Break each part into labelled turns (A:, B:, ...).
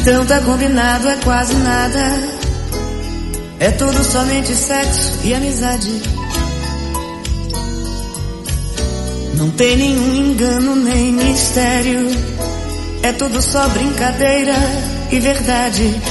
A: Então tá combinado, é quase nada. É tudo somente sexo e amizade. Não tem nenhum engano nem mistério. É tudo só brincadeira e verdade.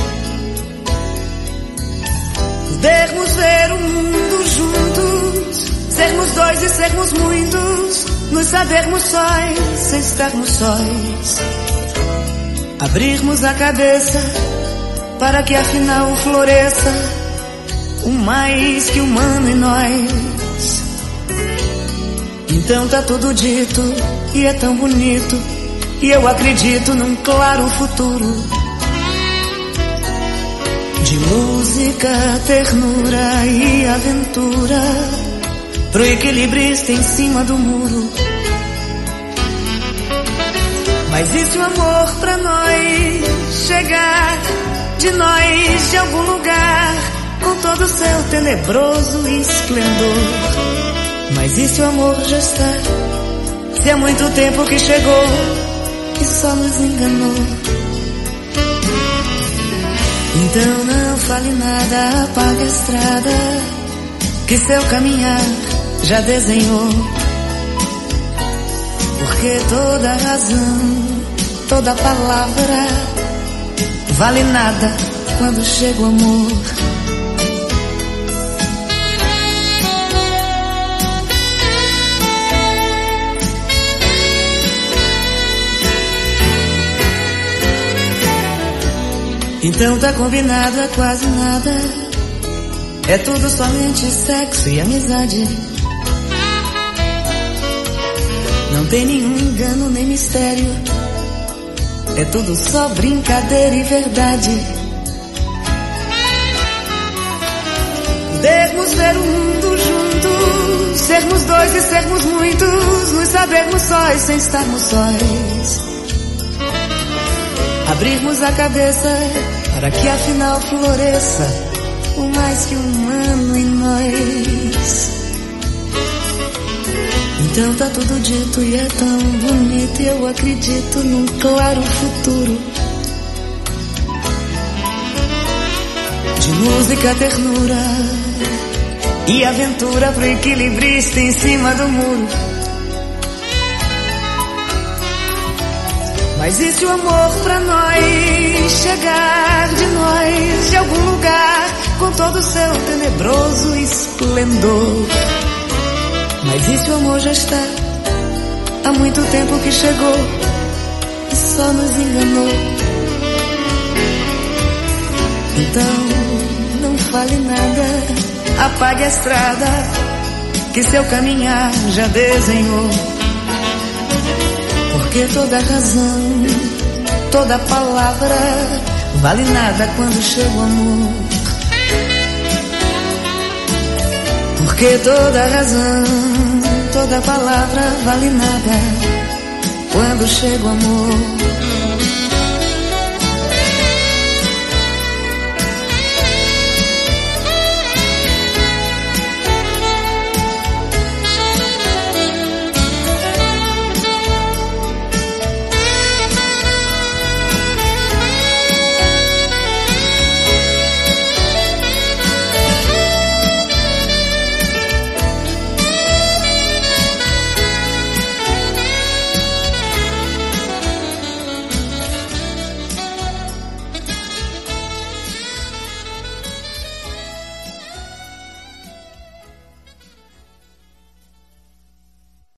A: Podermos ver o mundo juntos, sermos dois e sermos muitos, nos sabermos sóis sem estarmos sóis. Abrirmos a cabeça para que afinal floresça o mais que humano em nós. Então tá tudo dito e é tão bonito, e eu acredito num claro futuro de música, ternura e aventura pro equilibrista em cima do muro. Mas e se o amor pra nós chegar de nós de algum lugar com todo o seu tenebroso esplendor? Mas e se o amor já está, se há muito tempo que chegou e só nos enganou? Então não fale nada, apague a estrada que seu caminhar já desenhou. Porque toda razão, toda palavra vale nada quando chega o amor. Então tá combinado, é quase nada. É tudo somente sexo e amizade. Não tem nenhum engano nem mistério. É tudo só brincadeira e verdade. Podermos ver o mundo juntos, sermos dois e sermos muitos, nos sabermos sóis sem estarmos sóis. Abrirmos a cabeça para que afinal floresça o mais que humano em nós. Então tá tudo dito e é tão bonito, e eu acredito num claro futuro de música, ternura e aventura pro equilibrista em cima do muro. Mas e se o amor pra nós chegar de nós de algum lugar com todo o seu tenebroso esplendor? Mas e se o amor já está, há muito tempo que chegou e só nos enganou? Então não fale nada, apague a estrada que seu caminhar já desenhou. Porque toda razão, toda palavra vale nada quando chega o amor. Porque toda razão, toda palavra vale nada quando chega o amor.